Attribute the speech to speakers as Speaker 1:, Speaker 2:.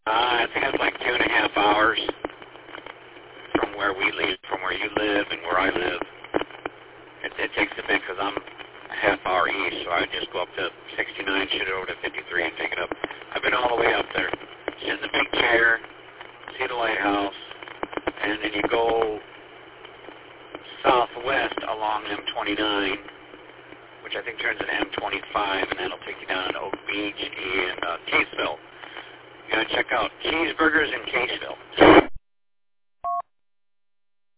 Speaker 1: I think it's like 2.5 hours from where we live, from where you live and where I live. It takes a bit because I'm a half hour east, so I just go up to 69, shoot it over to 53 and take it up. I've been all the way up there. Sit in the big chair, see the lighthouse, and then you go southwest along M29, which I think turns into M25, and that'll take you down to Oak Beach and Caseville. You gotta check out Cheeseburgers in Caseville.